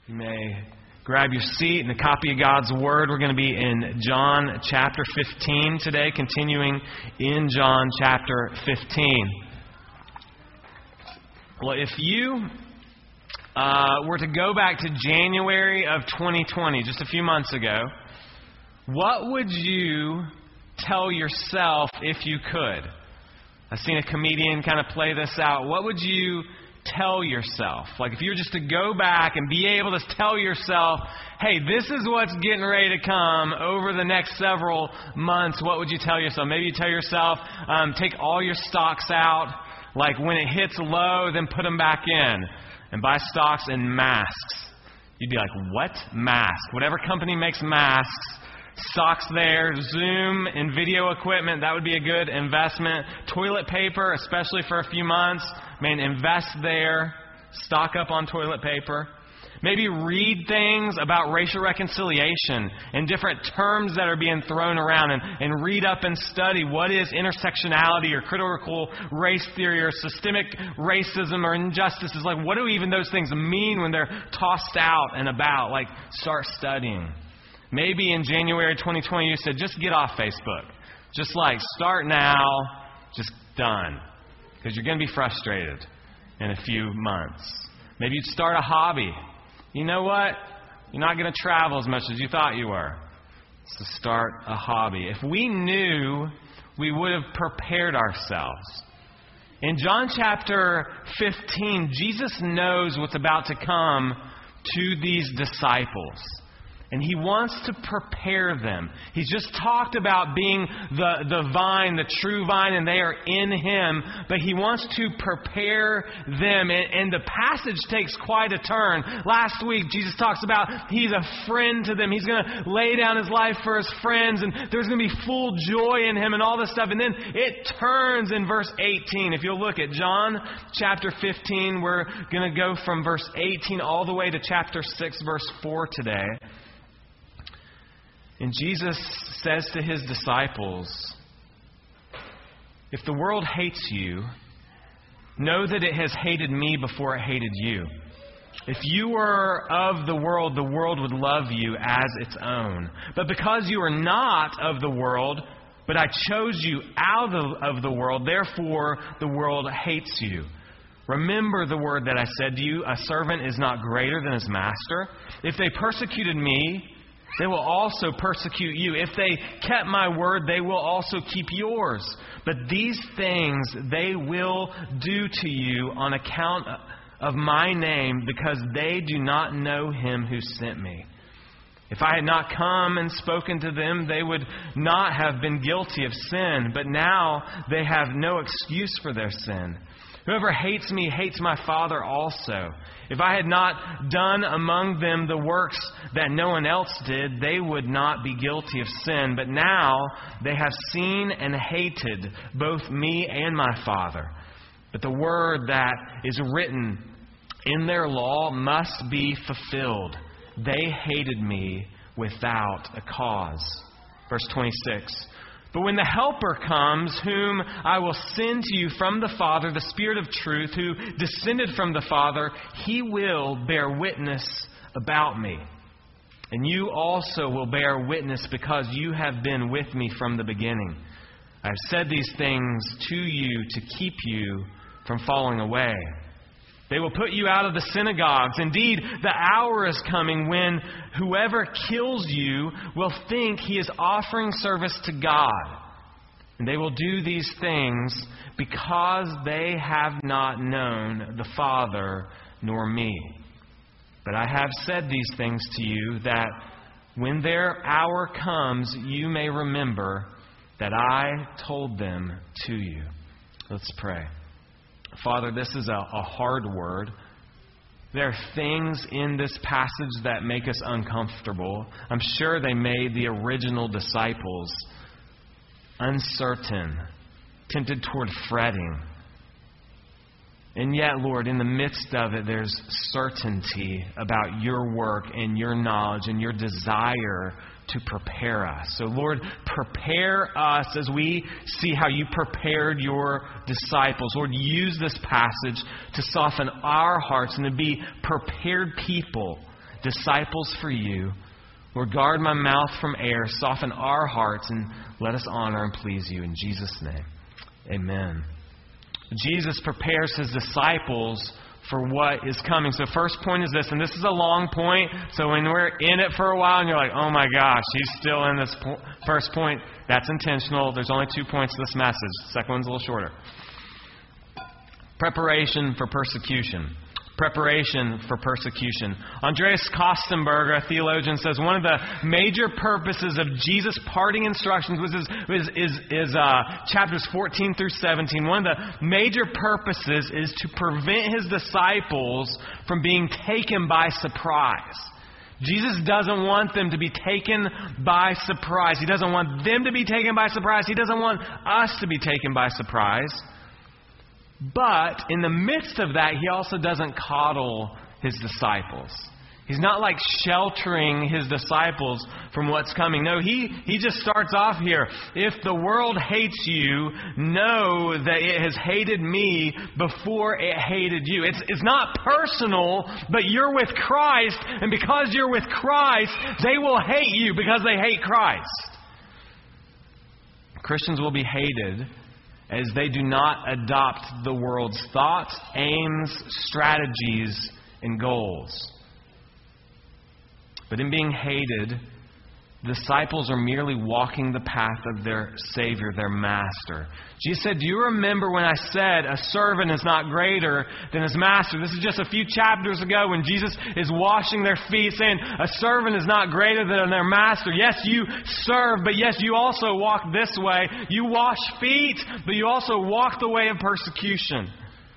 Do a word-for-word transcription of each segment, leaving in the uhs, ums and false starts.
You may grab your seat and a copy of God's Word. We're going to be in John chapter fifteen today, continuing in John chapter fifteen. Well, if you uh, were to go back to January of twenty twenty, just a few months ago, what would you tell yourself if you could? I've seen a comedian kind of play this out. What would you tell yourself? Like if you were just to go back and be able to tell yourself, hey, this is what's getting ready to come over the next several months, what would you tell yourself? Maybe you tell yourself, um, take all your stocks out. Like when it hits low, then put them back in. And buy stocks and masks. You'd be like, what? Mask. Whatever company makes masks, stocks there, Zoom and video equipment, that would be a good investment. Toilet paper, especially for a few months, man, invest there. Stock up on toilet paper. Maybe read things about racial reconciliation and different terms that are being thrown around and, and read up and study what is intersectionality or critical race theory or systemic racism or injustices. Like, what do even those things mean when they're tossed out and about? Like, start studying. Maybe in January twenty twenty you said, just get off Facebook. Just like, start now, just done. Because you're going to be frustrated in a few months. Maybe you'd start a hobby. You know what? You're not going to travel as much as you thought you were. So start a hobby. If we knew, we would have prepared ourselves. In John chapter fifteen, Jesus knows what's about to come to these disciples. And He wants to prepare them. He's just talked about being the, the vine, the true vine, and they are in Him. But He wants to prepare them. And, and the passage takes quite a turn. Last week, Jesus talks about He's a friend to them. He's going to lay down His life for His friends. And there's going to be full joy in Him and all this stuff. And then it turns in verse eighteen. If you'll look at John chapter fifteen, we're going to go from verse eighteen all the way to chapter six, verse four today. And Jesus says to His disciples, if the world hates you, know that it has hated me before it hated you. If you were of the world, the world would love you as its own. But because you are not of the world, but I chose you out of the world, therefore the world hates you. Remember the word that I said to you, a servant is not greater than his master. If they persecuted me, they will also persecute you. If they kept my word, they will also keep yours. But these things they will do to you on account of my name, because they do not know Him who sent me. If I had not come and spoken to them, they would not have been guilty of sin. But now they have no excuse for their sin. Whoever hates me hates my Father also. If I had not done among them the works that no one else did, they would not be guilty of sin. But now they have seen and hated both me and my Father. But the word that is written in their law must be fulfilled. They hated me without a cause. Verse twenty-six. But when the Helper comes, whom I will send to you from the Father, the Spirit of truth, who descended from the Father, He will bear witness about me. And you also will bear witness because you have been with me from the beginning. I have said these things to you to keep you from falling away. They will put you out of the synagogues. Indeed, the hour is coming when whoever kills you will think he is offering service to God. And they will do these things because they have not known the Father nor me. But I have said these things to you that when their hour comes, you may remember that I told them to you. Let's pray. Father, this is a, a hard word. There are things in this passage that make us uncomfortable. I'm sure they made the original disciples uncertain, tempted toward fretting. And yet, Lord, in the midst of it, there's certainty about your work and your knowledge and your desire to prepare us. So, Lord, prepare us as we see how you prepared your disciples. Lord, use this passage to soften our hearts and to be prepared people disciples for you. Lord, guard my mouth from error, soften our hearts, and let us honor and please you. In Jesus' name, amen. Jesus prepares his disciples for what is coming. So first point is this, and this is a long point, so when we're in it for a while and you're like, oh my gosh, he's still in this po- first point, that's intentional. There's only two points to this message. The second one's a little shorter. Preparation for persecution. Preparation for persecution. Andreas Kostenberger, a theologian, says one of the major purposes of Jesus' parting instructions was his, is, is, is uh, chapters fourteen through seventeen. One of the major purposes is to prevent his disciples from being taken by surprise. Jesus doesn't want them to be taken by surprise. He doesn't want them to be taken by surprise. He doesn't want us to be taken by surprise. But in the midst of that, he also doesn't coddle his disciples. He's not like sheltering his disciples from what's coming. No, he, he just starts off here. If the world hates you, know that it has hated me before it hated you. It's, it's not personal, but you're with Christ. And because you're with Christ, they will hate you because they hate Christ. Christians will be hated as they do not adopt the world's thoughts, aims, strategies, and goals. But in being hated, disciples are merely walking the path of their Savior, their Master. Jesus said, do you remember when I said a servant is not greater than his master? This is just a few chapters ago when Jesus is washing their feet, saying a servant is not greater than their master. Yes, you serve, but yes, you also walk this way. You wash feet, but you also walk the way of persecution.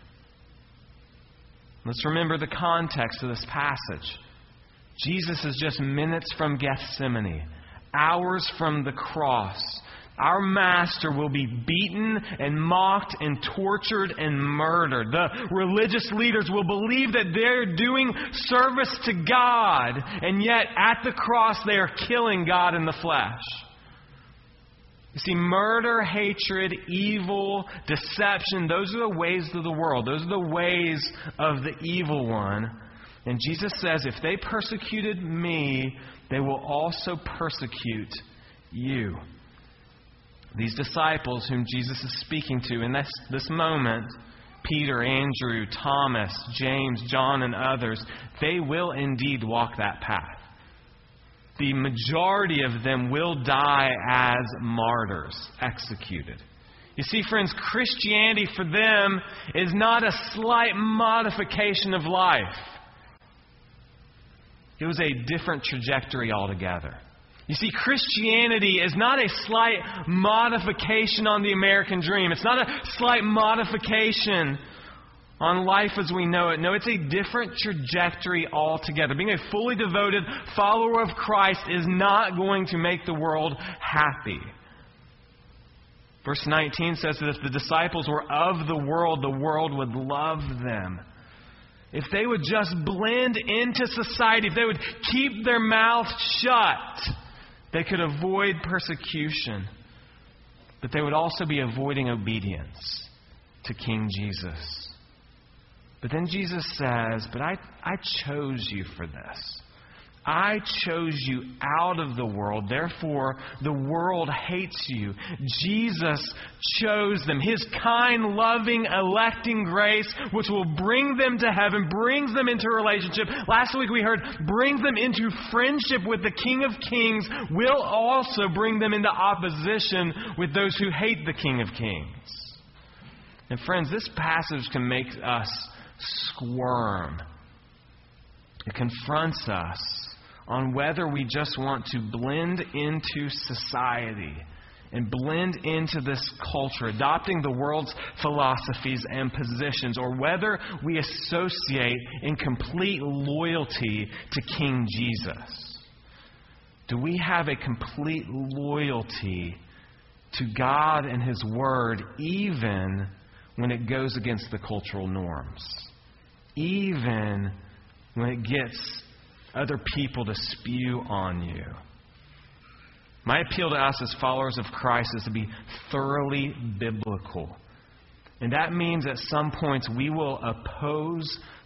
Let's remember the context of this passage. Jesus is just minutes from Gethsemane, hours from the cross. Our Master will be beaten and mocked and tortured and murdered. The religious leaders will believe that they're doing service to God, and yet at the cross they are killing God in the flesh. You see, murder, hatred, evil, deception, those are the ways of the world. Those are the ways of the evil one. And Jesus says, if they persecuted me, they will also persecute you. These disciples whom Jesus is speaking to in this, this moment, Peter, Andrew, Thomas, James, John, and others, they will indeed walk that path. The majority of them will die as martyrs, executed. You see, friends, Christianity for them is not a slight modification of life. It was a different trajectory altogether. You see, Christianity is not a slight modification on the American dream. It's not a slight modification on life as we know it. No, it's a different trajectory altogether. Being a fully devoted follower of Christ is not going to make the world happy. Verse nineteen says that if the disciples were of the world, the world would love them. If they would just blend into society, if they would keep their mouths shut, they could avoid persecution. But they would also be avoiding obedience to King Jesus. But then Jesus says, but I, I chose you for this. I chose you out of the world, therefore the world hates you. Jesus chose them. His kind, loving, electing grace, which will bring them to heaven, brings them into a relationship. Last week we heard, brings them into friendship with the King of Kings, will also bring them into opposition with those who hate the King of Kings. And friends, this passage can make us squirm. It confronts us on whether we just want to blend into society and blend into this culture, adopting the world's philosophies and positions, or whether we associate in complete loyalty to King Jesus. Do we have a complete loyalty to God and His Word, even when it goes against the cultural norms? Even when it gets other people to spew on you. My appeal to us as followers of Christ is to be thoroughly biblical. And that means at some points we will oppose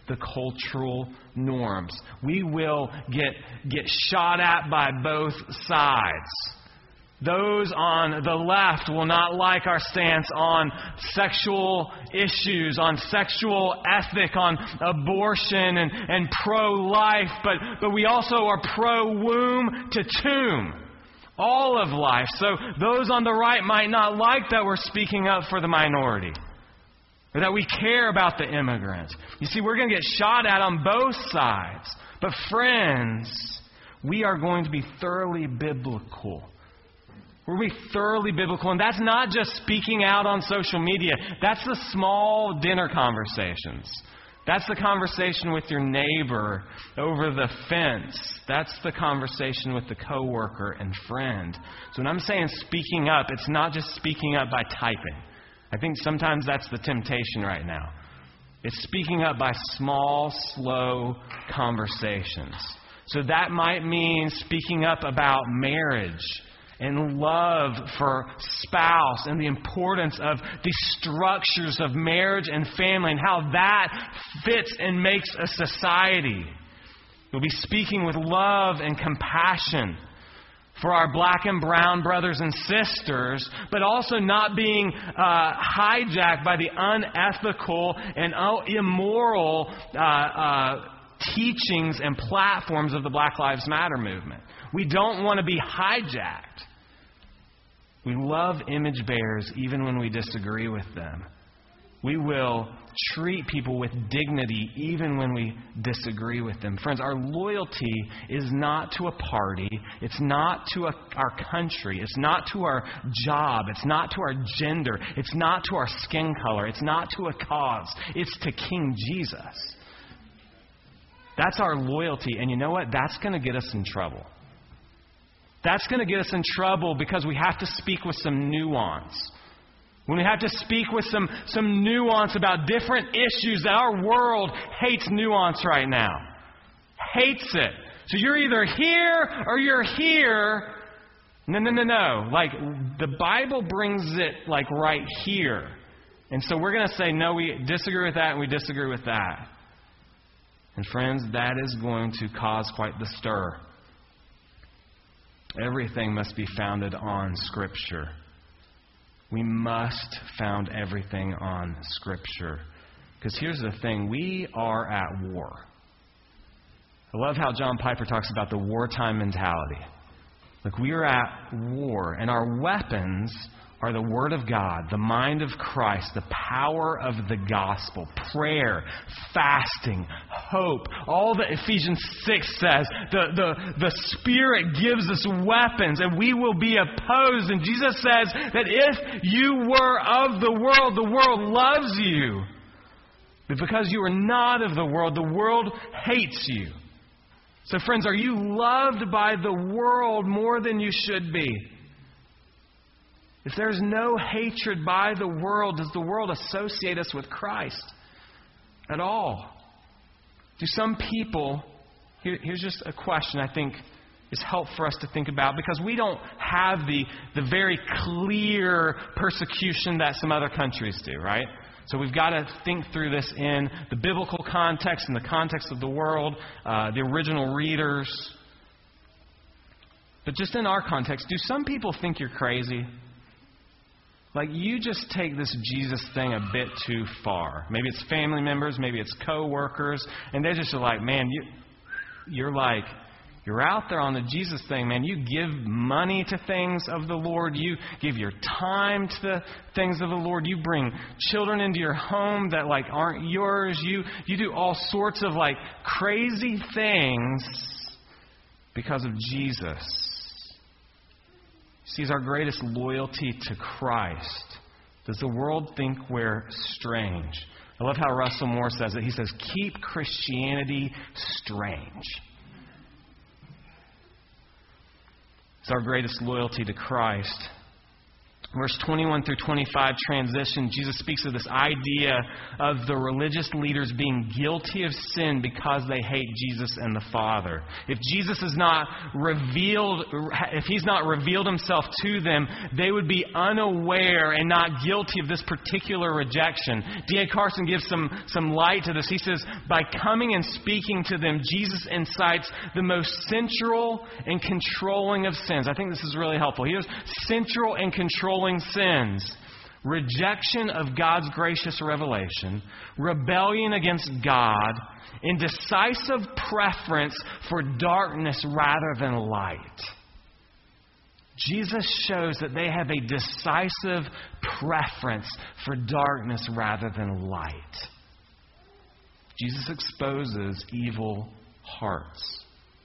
the cultural norms. We will get, get shot at by both sides. Those on the left will not like our stance on sexual issues, on sexual ethic, on abortion and, and pro-life, but, but we also are pro-womb to tomb. All of life. So those on the right might not like that we're speaking up for the minority, or that we care about the immigrant. You see, we're going to get shot at on both sides. But friends, we are going to be thoroughly biblical. We're going to be thoroughly biblical. And that's not just speaking out on social media. That's the small dinner conversations. That's the conversation with your neighbor over the fence. That's the conversation with the coworker and friend. So when I'm saying speaking up, it's not just speaking up by typing. I think sometimes that's the temptation right now. It's speaking up by small, slow conversations. So that might mean speaking up about marriage and love for spouse and the importance of the structures of marriage and family and how that fits and makes a society. We'll be speaking with love and compassion for our black and brown brothers and sisters, but also not being uh, hijacked by the unethical and immoral uh, uh, teachings and platforms of the Black Lives Matter movement. We don't want to be hijacked. We love image bearers even when we disagree with them. We will treat people with dignity even when we disagree with them. Friends, our loyalty is not to a party. It's not to a, our country. It's not to our job. It's not to our gender. It's not to our skin color. It's not to a cause. It's to King Jesus. That's our loyalty. And you know what? That's going to get us in trouble. That's going to get us in trouble because we have to speak with some nuance. When we have to speak with some, some nuance about different issues that our world hates nuance right now. Hates it. So you're either here or you're here. No, no, no, no. Like, the Bible brings it, like, right here. And so we're going to say, no, we disagree with that and we disagree with that. And friends, that is going to cause quite the stir. Everything must be founded on Scripture. We must found everything on Scripture. Because here's the thing, we are at war. I love how John Piper talks about the wartime mentality. Like, we are at war, and our weapons are the Word of God, the mind of Christ, the power of the gospel, prayer, fasting, hope. All that Ephesians six says, the, the, the Spirit gives us weapons and we will be opposed. And Jesus says that if you were of the world, the world loves you. But because you are not of the world, the world hates you. So friends, are you loved by the world more than you should be? If there's no hatred by the world, does the world associate us with Christ at all? Do some people, here, here's just a question I think is helpful for us to think about, because we don't have the, the very clear persecution that some other countries do, right? So we've got to think through this in the biblical context, in the context of the world, uh, the original readers. But just in our context, do some people think you're crazy? Like, you just take this Jesus thing a bit too far. Maybe it's family members, maybe it's co-workers, and they're just like, man, you, you're like, you're out there on the Jesus thing, man. You give money to things of the Lord. You give your time to the things of the Lord. You bring children into your home that, like, aren't yours. You, you do all sorts of, like, crazy things because of Jesus. See, our greatest loyalty to Christ. Does the world think we're strange? I love how Russell Moore says it. He says, keep Christianity strange. It's our greatest loyalty to Christ. verse twenty-one through twenty-five transition, Jesus speaks of this idea of the religious leaders being guilty of sin because they hate Jesus and the Father. If Jesus is not revealed, if He's not revealed Himself to them, they would be unaware and not guilty of this particular rejection. D A Carson gives some, some light to this. He says, by coming and speaking to them, Jesus incites the most central and controlling of sins. I think this is really helpful. He goes, central and controlling sins: rejection of God's gracious revelation, rebellion against God, and decisive preference for darkness rather than light. Jesus shows that they have a decisive preference for darkness rather than light. Jesus exposes evil hearts.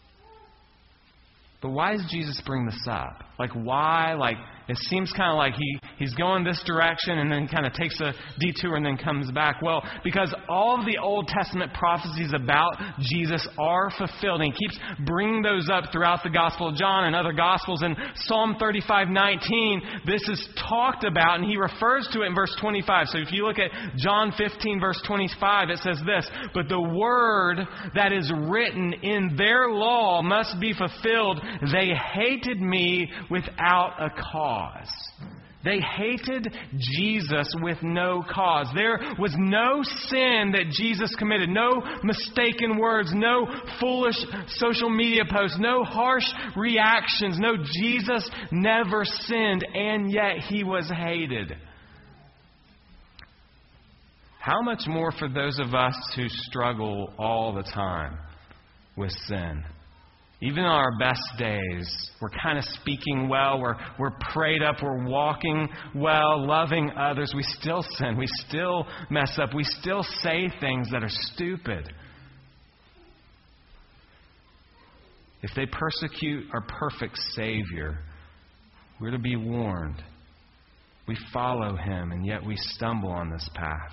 But why does Jesus bring this up? Like, why? Like, it seems kind of like he, he's going this direction and then kind of takes a detour and then comes back. Well, because all of the Old Testament prophecies about Jesus are fulfilled. And he keeps bringing those up throughout the Gospel of John and other Gospels. In Psalm thirty-five nineteen, this is talked about, and he refers to it in verse twenty-five. So if you look at John fifteen, verse twenty-five, it says this: "But the word that is written in their law must be fulfilled. They hated me without a cause." They hated Jesus with no cause. There was no sin that Jesus committed, no mistaken words, no foolish social media posts, no harsh reactions. No, Jesus never sinned, and yet He was hated. How much more for those of us who struggle all the time with sin? Even on our best days, we're kind of speaking well, we're, we're prayed up, we're walking well, loving others. We still sin, we still mess up, we still say things that are stupid. If they persecute our perfect Savior, we're to be warned. We follow Him, and yet we stumble on this path.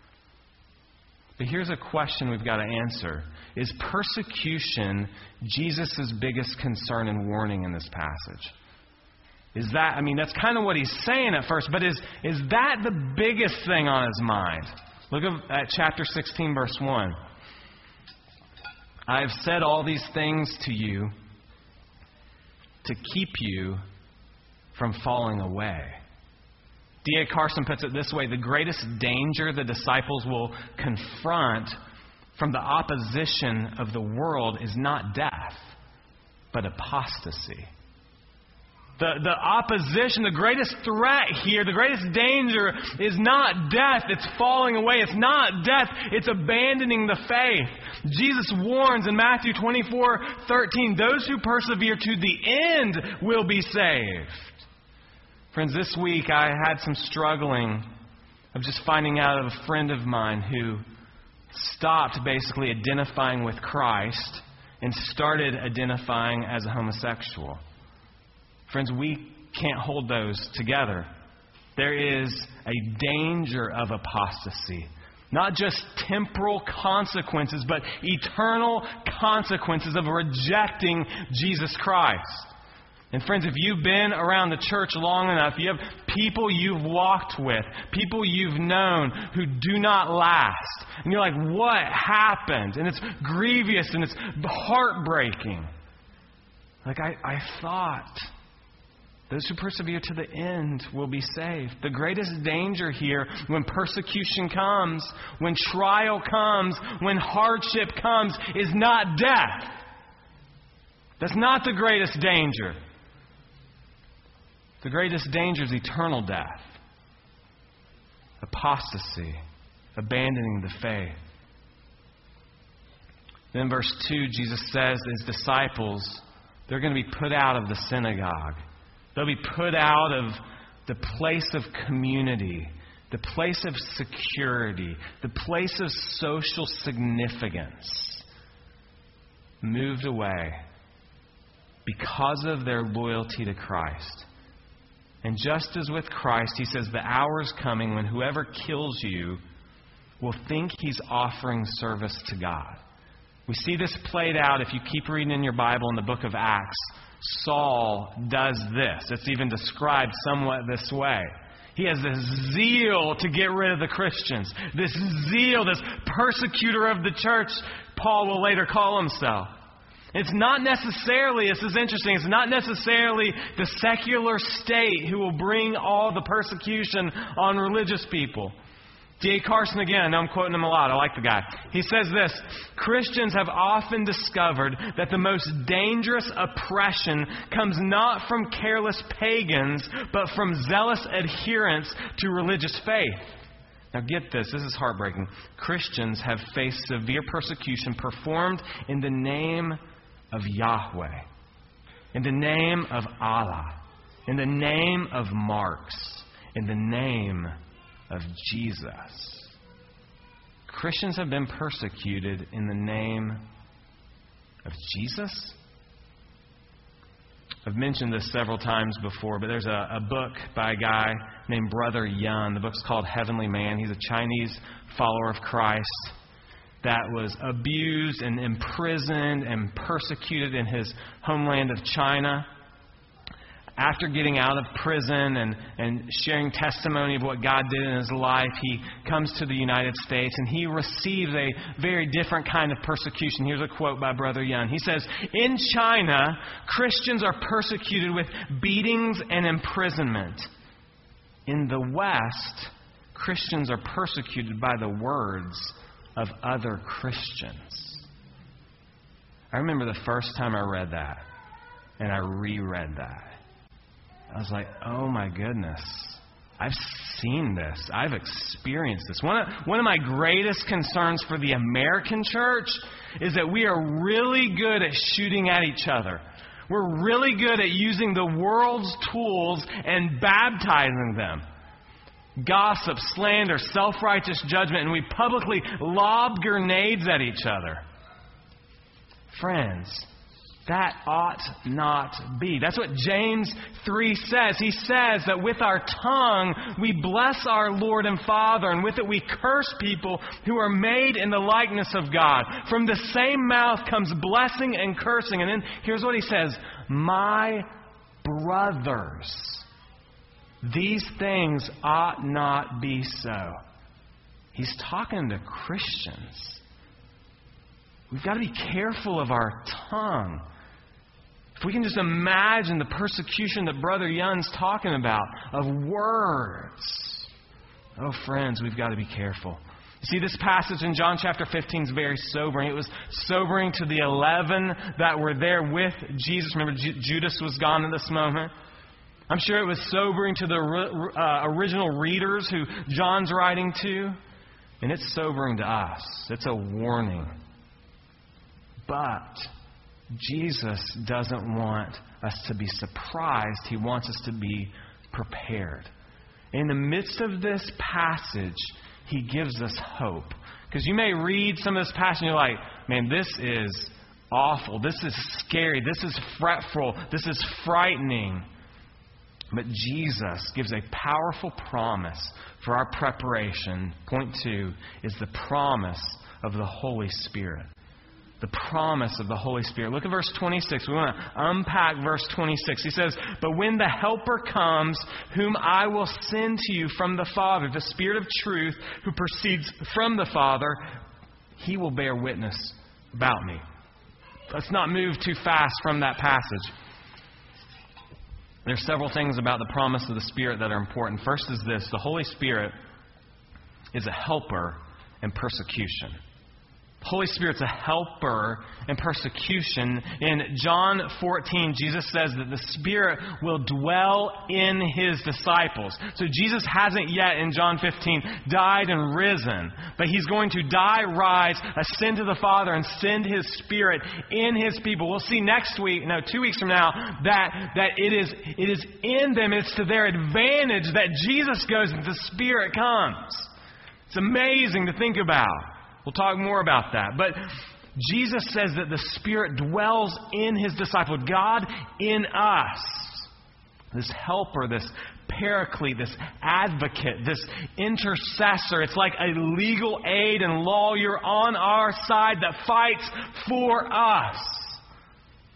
But here's a question we've got to answer. Is persecution Jesus' biggest concern and warning in this passage? Is that, I mean, that's kind of what he's saying at first, but is, is that the biggest thing on his mind? Look at chapter sixteen, verse one. "I have said all these things to you to keep you from falling away." D A Carson puts it this way: the greatest danger the disciples will confront from the opposition of the world is not death, but apostasy. The, the opposition, the greatest threat here, the greatest danger is not death, it's falling away. It's not death, it's abandoning the faith. Jesus warns in Matthew twenty-four thirteen, "Those who persevere to the end will be saved." Friends, this week I had some struggling of just finding out of a friend of mine who stopped basically identifying with Christ and started identifying as a homosexual. Friends, we can't hold those together. There is a danger of apostasy. Not just temporal consequences, but eternal consequences of rejecting Jesus Christ. And friends, if you've been around the church long enough, you have people you've walked with, people you've known who do not last. And you're like, what happened? And it's grievous and it's heartbreaking. Like, I, I thought those who persevere to the end will be saved. The greatest danger here when persecution comes, when trial comes, when hardship comes, is not death. That's not the greatest danger. The greatest danger is eternal death, apostasy, abandoning the faith. Then verse two, Jesus says His disciples, they're going to be put out of the synagogue. They'll be put out of the place of community, the place of security, the place of social significance, moved away because of their loyalty to Christ. And just as with Christ, He says, the hour is coming when whoever kills you will think he's offering service to God. We see this played out, if you keep reading in your Bible, in the book of Acts, Saul does this. It's even described somewhat this way. He has this zeal to get rid of the Christians. This zeal, this persecutor of the church, Paul will later call himself. It's not necessarily, this is interesting, it's not necessarily the secular state who will bring all the persecution on religious people. D A Carson again, I know I'm quoting him a lot, I like the guy. He says this, Christians have often discovered that the most dangerous oppression comes not from careless pagans, but from zealous adherents to religious faith. Now get this, this is heartbreaking. Christians have faced severe persecution performed in the name of Yahweh, in the name of Allah, in the name of Marx, in the name of Jesus. Christians have been persecuted in the name of Jesus? I've mentioned this several times before, but there's a, a book by a guy named Brother Yun. The book's called Heavenly Man. He's a Chinese follower of Christ that was abused and imprisoned and persecuted in his homeland of China. After getting out of prison and, and sharing testimony of what God did in his life, he comes to the United States and he receives a very different kind of persecution. Here's a quote by Brother Yun. He says, "In China, Christians are persecuted with beatings and imprisonment. In the West, Christians are persecuted by the words of other Christians." I remember the first time I read that, and I reread that. I was like, oh my goodness, I've seen this. I've experienced this. One of, one of my greatest concerns for the American church is that we are really good at shooting at each other. We're really good at using the world's tools and baptizing them. Gossip, slander, self-righteous judgment, and we publicly lob grenades at each other. Friends, that ought not be. That's what James three says. He says that with our tongue we bless our Lord and Father, and with it we curse people who are made in the likeness of God. From the same mouth comes blessing and cursing. And then here's what he says, "My brothers, these things ought not be so." He's talking to Christians. We've got to be careful of our tongue. If we can just imagine the persecution that Brother Yun's talking about of words. Oh, friends, we've got to be careful. You see, this passage in John chapter fifteen is very sobering. It was sobering to the eleven that were there with Jesus. Remember, Ju- Judas was gone at this moment. I'm sure it was sobering to the uh, original readers who John's writing to. And it's sobering to us. It's a warning. But Jesus doesn't want us to be surprised. He wants us to be prepared. In the midst of this passage, He gives us hope. Because you may read some of this passage and you're like, man, this is awful. This is scary. This is fretful. This is frightening. But Jesus gives a powerful promise for our preparation. Point two is the promise of the Holy Spirit. The promise of the Holy Spirit. Look at verse twenty-six. We want to unpack verse twenty-six. He says, "But when the Helper comes, whom I will send to you from the Father, the Spirit of truth, who proceeds from the Father, He will bear witness about me." Let's not move too fast from that passage. There are several things about the promise of the Spirit that are important. First is this: the Holy Spirit is a helper in persecution. The Holy Spirit's a helper in persecution. In John fourteen, Jesus says that the Spirit will dwell in His disciples. So Jesus hasn't yet, in John fifteen, died and risen. But He's going to die, rise, ascend to the Father, and send His Spirit in His people. We'll see next week, no, two weeks from now, that, that it is it is in them, it's to their advantage that Jesus goes and the Spirit comes. It's amazing to think about. We'll talk more about that. But Jesus says that the Spirit dwells in His disciple, God in us. This helper, this paraclete, this advocate, this intercessor. It's like a legal aid and lawyer on our side that fights for us.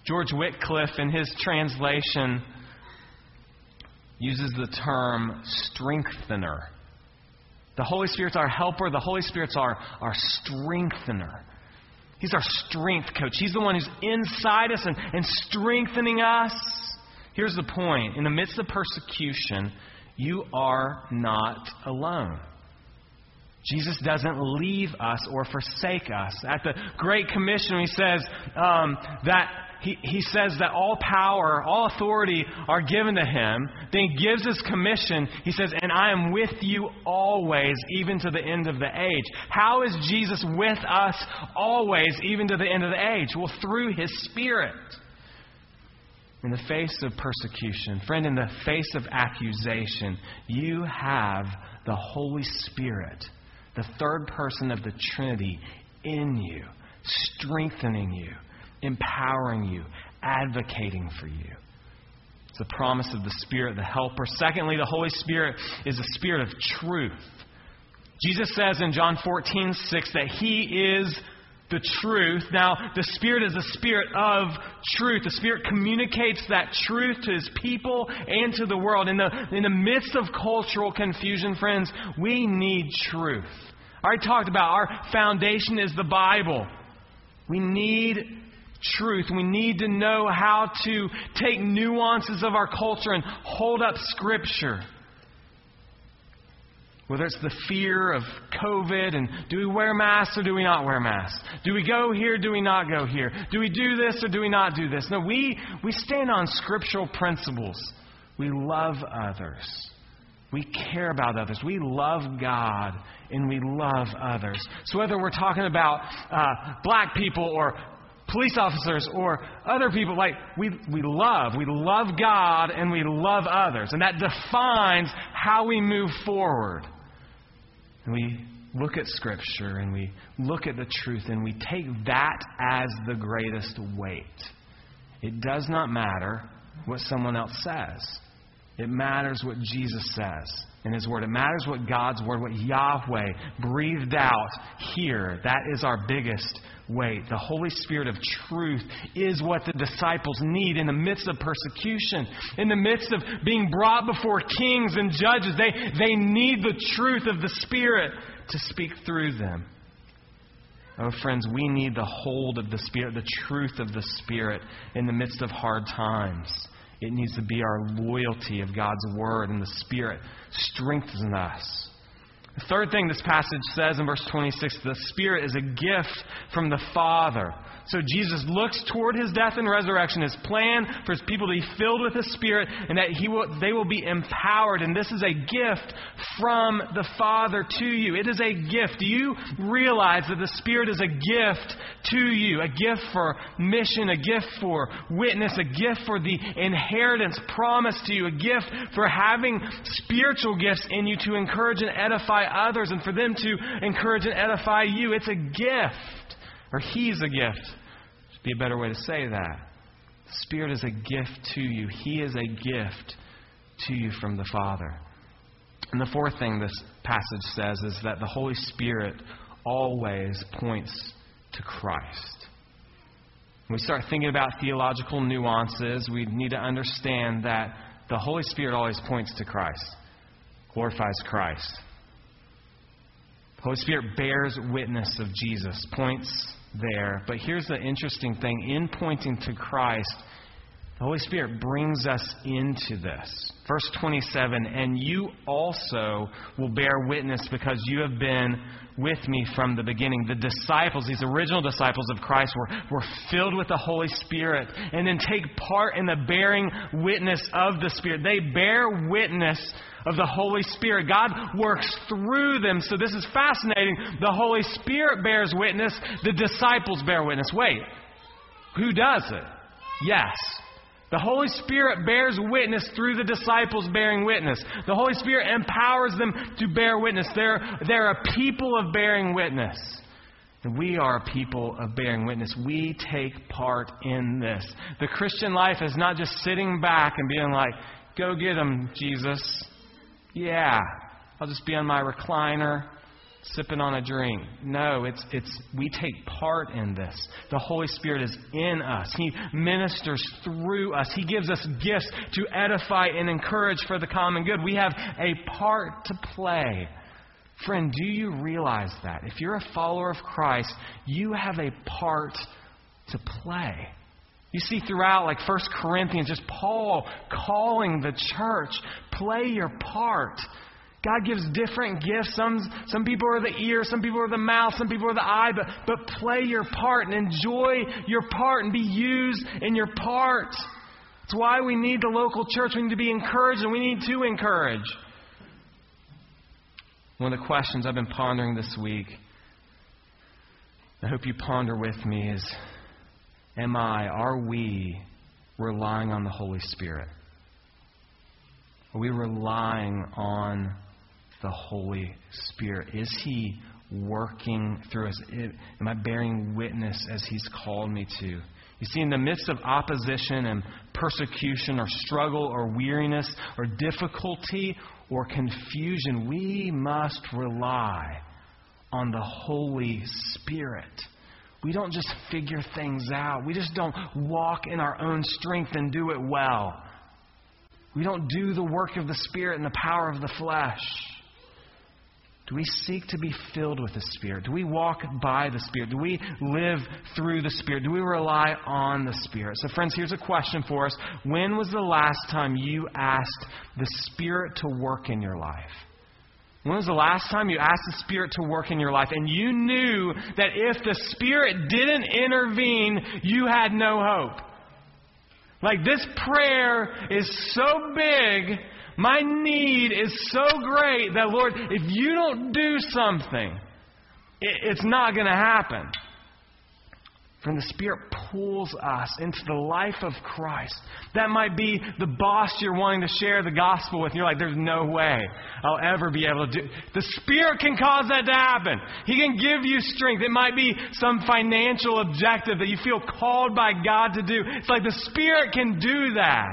George Wycliffe, in his translation, uses the term strengthener. The Holy Spirit's our helper. The Holy Spirit's our, our strengthener. He's our strength coach. He's the one who's inside us and, and strengthening us. Here's the point. In the midst of persecution, you are not alone. Jesus doesn't leave us or forsake us. At the Great Commission, he says um, that he, he says that all power, all authority are given to him. Then he gives his commission. He says, and I am with you always, even to the end of the age. How is Jesus with us always, even to the end of the age? Well, through his Spirit. In the face of persecution, friend, in the face of accusation, you have the Holy Spirit, the third person of the Trinity, in you, strengthening you, empowering you, advocating for you. It's the promise of the Spirit, the helper. Secondly, the Holy Spirit is a spirit of truth. Jesus says in John fourteen six that He is the truth. Now, the Spirit is a spirit of truth. The Spirit communicates that truth to His people and to the world. In the, in the midst of cultural confusion, friends, we need truth. I already talked about our foundation is the Bible. We need truth. We need to know how to take nuances of our culture and hold up Scripture. Whether it's the fear of COVID and do we wear masks or do we not wear masks? Do we go here, do we not go here? Do we do this or do we not do this? No, we, we stand on scriptural principles. We love others. We care about others. We love God and we love others. So whether we're talking about uh, black people or police officers or other people, like we, we love. We love God and we love others. And that defines how we move forward. And we look at Scripture and we look at the truth and we take that as the greatest weight. It does not matter what someone else says. It matters what Jesus says in His Word. It matters what God's Word, what Yahweh breathed out here. That is our biggest weight. The Holy Spirit of truth is what the disciples need in the midst of persecution. In the midst of being brought before kings and judges, they, they need the truth of the Spirit to speak through them. Oh, friends, we need the hold of the Spirit, the truth of the Spirit in the midst of hard times. It needs to be our loyalty of God's Word, and the Spirit strengthens us. The third thing this passage says in verse twenty-six, the Spirit is a gift from the Father. So Jesus looks toward His death and resurrection, His plan for His people to be filled with His Spirit, and that he will, they will be empowered. And this is a gift from the Father to you. It is a gift. Do you realize that the Spirit is a gift to you? A gift for mission, a gift for witness, a gift for the inheritance promised to you, a gift for having spiritual gifts in you to encourage and edify others and for them to encourage and edify you. It's a gift. Or He's a gift. Should be a better way to say that. The Spirit is a gift to you. He is a gift to you from the Father. And the fourth thing this passage says is that the Holy Spirit always points to Christ. When we start thinking about theological nuances, we need to understand that the Holy Spirit always points to Christ, glorifies Christ. The Holy Spirit bears witness of Jesus, points there. But here's the interesting thing. In pointing to Christ, the Holy Spirit brings us into this. Verse twenty-seven, and you also will bear witness because you have been with me from the beginning. The disciples, these original disciples of Christ, were, were filled with the Holy Spirit and then take part in the bearing witness of the Spirit. They bear witness of the Holy Spirit. God works through them. So this is fascinating. The Holy Spirit bears witness. The disciples bear witness. Wait, who does it? Yes. The Holy Spirit bears witness through the disciples bearing witness. The Holy Spirit empowers them to bear witness. They're, they're a people of bearing witness. And we are a people of bearing witness. We take part in this. The Christian life is not just sitting back and being like, go get them, Jesus. Yeah, I'll just be on my recliner. sipping on a drink. No, it's it's we take part in this. The Holy Spirit is in us. He ministers through us. He gives us gifts to edify and encourage for the common good. We have a part to play. Friend, do you realize that? If you're a follower of Christ, you have a part to play. You see throughout, like First Corinthians, just Paul calling the church, play your part. God gives different gifts. Some, some people are the ear, some people are the mouth, some people are the eye, but, but play your part and enjoy your part and be used in your part. It's why we need the local church. We need to be encouraged, and we need to encourage. One of the questions I've been pondering this week, I hope you ponder with me, is, am I, are we relying on the Holy Spirit? Are we relying on the Holy Spirit? Is He working through us? Am I bearing witness as He's called me to? You see, in the midst of opposition and persecution or struggle or weariness or difficulty or confusion, we must rely on the Holy Spirit. We don't just figure things out. We just don't walk in our own strength and do it well. We don't do the work of the Spirit and the power of the flesh. Do we seek to be filled with the Spirit? Do we walk by the Spirit? Do we live through the Spirit? Do we rely on the Spirit? So friends, here's a question for us. When was the last time you asked the Spirit to work in your life? When was the last time you asked the Spirit to work in your life and you knew that if the Spirit didn't intervene, you had no hope? Like, this prayer is so big, my need is so great that, Lord, if you don't do something, it, it's not going to happen. Friend, the Spirit pulls us into the life of Christ. That might be the boss you're wanting to share the gospel with. And you're like, there's no way I'll ever be able to do. The Spirit can cause that to happen. He can give you strength. It might be some financial objective that you feel called by God to do. It's like the Spirit can do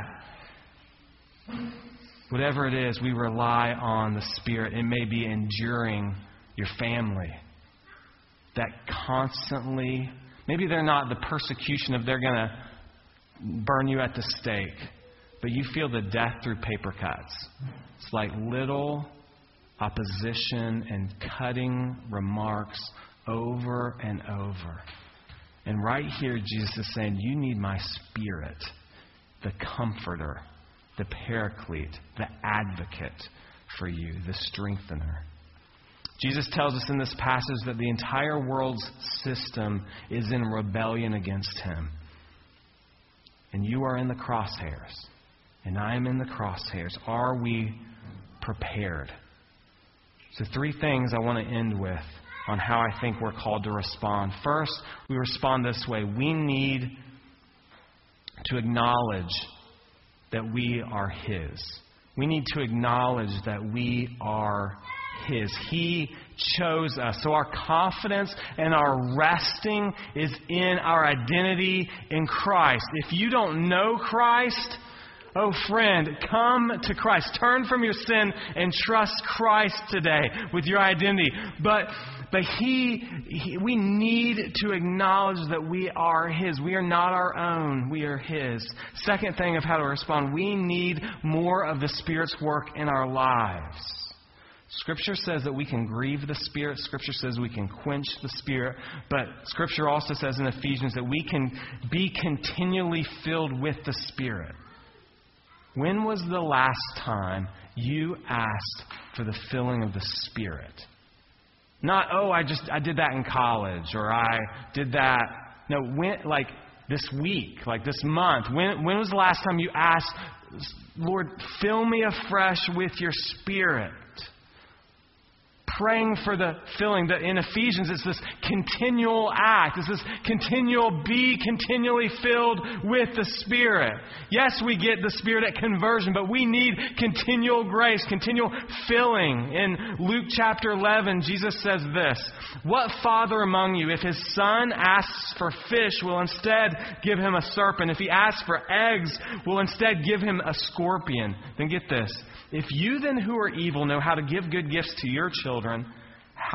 that. Whatever it is, we rely on the Spirit. It may be enduring your family. That constantly... Maybe they're not the persecution of they're going to burn you at the stake, but you feel the death through paper cuts. It's like little opposition and cutting remarks over and over. And right here, Jesus is saying, you need my Spirit, the comforter, the paraclete, the advocate for you, the strengthener. Jesus tells us in this passage that the entire world's system is in rebellion against Him. And you are in the crosshairs. And I am in the crosshairs. Are we prepared? So three things I want to end with on how I think we're called to respond. First, we respond this way. We need to acknowledge that we are His. We need to acknowledge that we are His. He chose us. So our confidence and our resting is in our identity in Christ. If you don't know Christ, oh friend, come to Christ. Turn from your sin and trust Christ today with your identity. But but he, he we need to acknowledge that we are His. We are not our own. We are His. Second thing of how to respond, we need more of the Spirit's work in our lives. Scripture says that we can grieve the Spirit. Scripture says we can quench the Spirit. But Scripture also says in Ephesians that we can be continually filled with the Spirit. When was the last time you asked for the filling of the Spirit? Not, oh, I just I did that in college, or I did that. No, when, like this week, like this month. When when was the last time you asked, Lord, fill me afresh with your Spirit? Praying for the filling. That in Ephesians, it's this continual act. It's this continual be continually filled with the Spirit. Yes, we get the Spirit at conversion, but we need continual grace, continual filling. In Luke chapter eleven, Jesus says this, what father among you, if his son asks for fish, will instead give him a serpent? If he asks for eggs, will instead give him a scorpion? Then get this. If you then who are evil know how to give good gifts to your children, how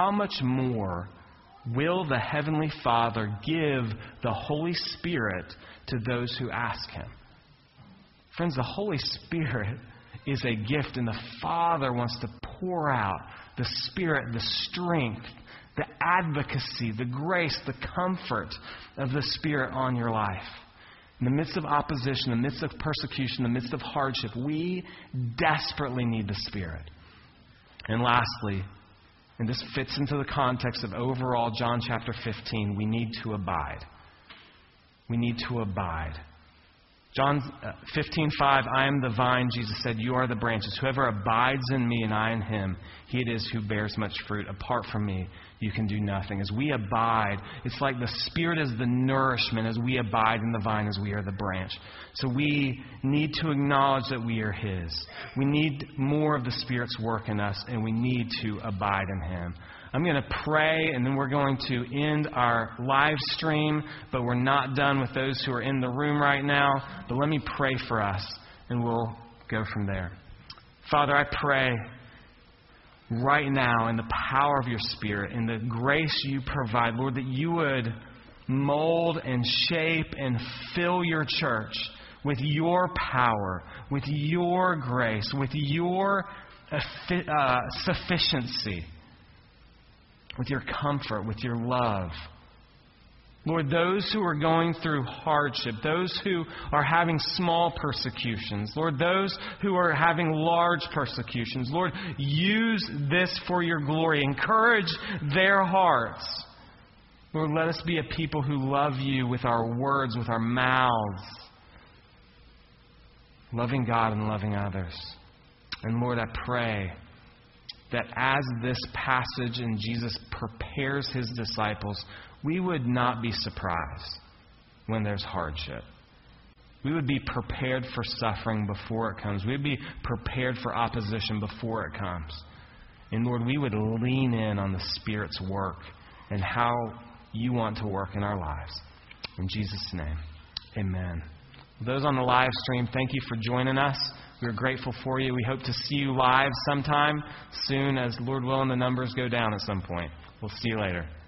how much more will the Heavenly Father give the Holy Spirit to those who ask Him? Friends, the Holy Spirit is a gift, and the Father wants to pour out the Spirit, the strength, the advocacy, the grace, the comfort of the Spirit on your life. In the midst of opposition, in the midst of persecution, in the midst of hardship, we desperately need the Spirit. And lastly, and this fits into the context of overall John chapter fifteen, we need to abide. We need to abide. John fifteen five, I am the vine, Jesus said, you are the branches. Whoever abides in me and I in him, he it is who bears much fruit. Apart from me, you can do nothing. As we abide, it's like the Spirit is the nourishment as we abide in the vine, as we are the branch. So we need to acknowledge that we are His. We need more of the Spirit's work in us, and we need to abide in Him. I'm going to pray, and then we're going to end our live stream, but we're not done with those who are in the room right now. But let me pray for us, and we'll go from there. Father, I pray right now in the power of your Spirit, in the grace you provide, Lord, that you would mold and shape and fill your church with your power, with your grace, with your uh, sufficiency, with your comfort, with your love. Lord, those who are going through hardship, those who are having small persecutions, Lord, those who are having large persecutions, Lord, use this for your glory. Encourage their hearts. Lord, let us be a people who love you with our words, with our mouths, loving God and loving others. And Lord, I pray that as this passage and Jesus prepares His disciples, we would not be surprised when there's hardship. We would be prepared for suffering before it comes. We would be prepared for opposition before it comes. And Lord, we would lean in on the Spirit's work and how you want to work in our lives. In Jesus' name, amen. Those on the live stream, thank you for joining us. We're grateful for you. We hope to see you live sometime soon, as Lord willing the numbers go down at some point. We'll see you later.